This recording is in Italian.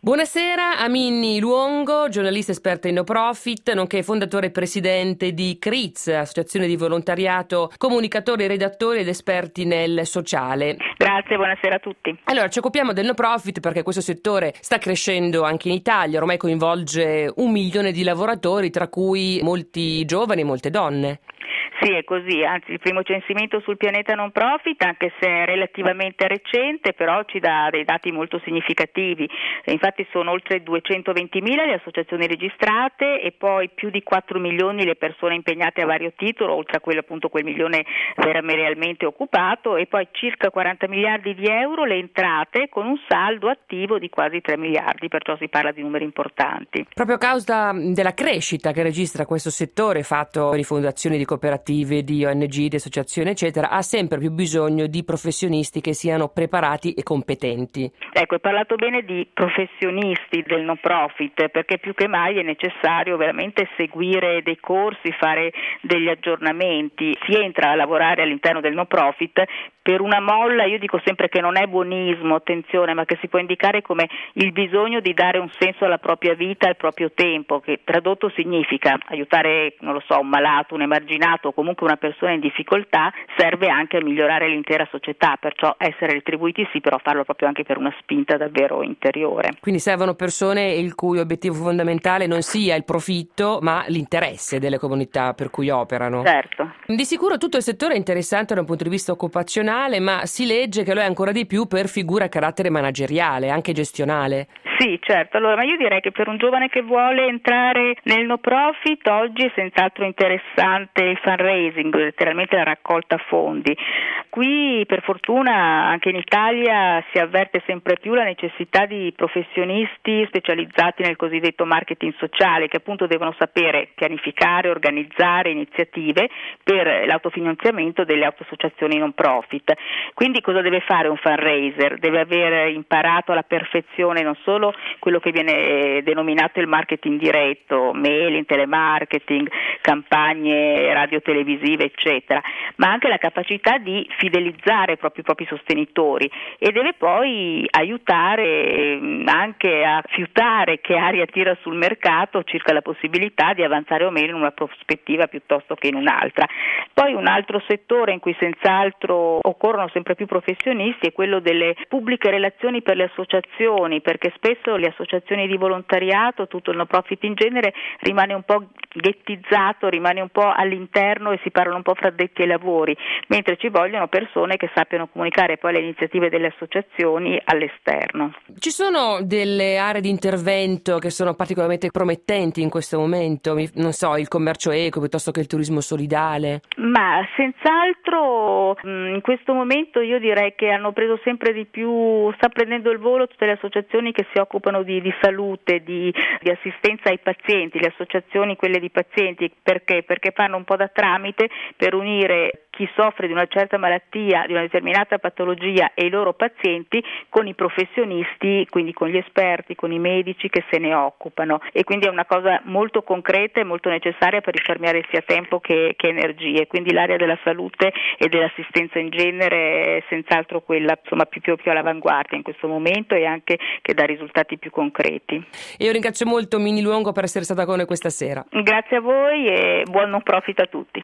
Buonasera a Minni Luongo, giornalista esperta in no profit, nonché fondatore e presidente di CRIZ, associazione di volontariato, comunicatori, redattori ed esperti nel sociale. Grazie, buonasera a tutti. Allora, ci occupiamo del no profit perché questo settore sta crescendo anche in Italia, ormai coinvolge 1 milione di lavoratori, tra cui molti giovani e molte donne. Sì, è così, anzi il primo censimento sul pianeta non profit, anche se è relativamente recente, però ci dà dei dati molto significativi. Infatti sono oltre 220.000 le associazioni registrate e poi più di 4 milioni le persone impegnate a vario titolo, oltre a quello appunto quel milione realmente occupato, e poi circa 40 miliardi di euro le entrate con un saldo attivo di quasi 3 miliardi, perciò si parla di numeri importanti. Proprio a causa della crescita che registra questo settore fatto di fondazioni, di cooperative, di ONG, di associazioni eccetera, ha sempre più bisogno di professionisti che siano preparati e competenti. Ecco, hai parlato bene di professionisti del no profit, perché più che mai è necessario veramente seguire dei corsi, fare degli aggiornamenti. Si entra a lavorare all'interno del no profit per una molla, io dico sempre che non è buonismo, attenzione, ma che si può indicare come il bisogno di dare un senso alla propria vita, al proprio tempo, che tradotto significa aiutare, non lo so, un malato, un emarginato o comunque una persona in difficoltà, serve anche a migliorare l'intera società, perciò essere retribuiti sì, però farlo proprio anche per una spinta davvero interiore. Quindi servono persone il cui obiettivo fondamentale non sia il profitto, ma l'interesse delle comunità per cui operano. Certo. Di sicuro tutto il settore è interessante da un punto di vista occupazionale, ma si legge che lo è ancora di più per figure a carattere manageriale, anche gestionale. Sì, certo. Allora, ma io direi che per un giovane che vuole entrare nel no profit oggi è senz'altro interessante il fundraising, letteralmente la raccolta fondi. Qui per fortuna anche in Italia si avverte sempre più la necessità di professionisti specializzati nel cosiddetto marketing sociale, che appunto devono sapere pianificare, organizzare iniziative per l'autofinanziamento delle autoassociazioni non profit. Quindi cosa deve fare un fundraiser? Deve aver imparato alla perfezione non solo quello che viene denominato il marketing diretto, mailing, telemarketing, campagne radio-televisive, eccetera, ma anche la capacità di fidelizzare proprio i propri sostenitori, e deve poi aiutare anche a fiutare che aria tira sul mercato circa la possibilità di avanzare o meno in una prospettiva piuttosto che in un'altra. Poi un altro settore in cui senz'altro occorrono sempre più professionisti è quello delle pubbliche relazioni per le associazioni, perché spesso le associazioni di volontariato, tutto il no profit in genere, rimane un po' ghettizzato, rimane un po' all'interno e si parlano un po' fra addetti ai lavori, mentre ci vogliono persone che sappiano comunicare poi le iniziative delle associazioni all'esterno. Ci sono delle aree di intervento che sono particolarmente promettenti in questo momento? Non so, il commercio equo piuttosto che il turismo solidale? Ma senz'altro in questo momento io direi che hanno preso sempre di più, sta prendendo il volo tutte le associazioni che si occupano di salute, di assistenza ai pazienti, le associazioni quelle di pazienti, perché fanno un po' da tramite per unire chi soffre di una certa malattia, di una determinata patologia e i loro pazienti con i professionisti, quindi con gli esperti, con i medici che se ne occupano, e quindi è una cosa molto concreta e molto necessaria per risparmiare sia tempo che energie. Quindi l'area della salute e dell'assistenza in genere è senz'altro quella più all'avanguardia in questo momento e anche che dà risultati più concreti. Io ringrazio molto Minni Luongo per essere stata con noi questa sera. Grazie a voi e buon non profit a tutti.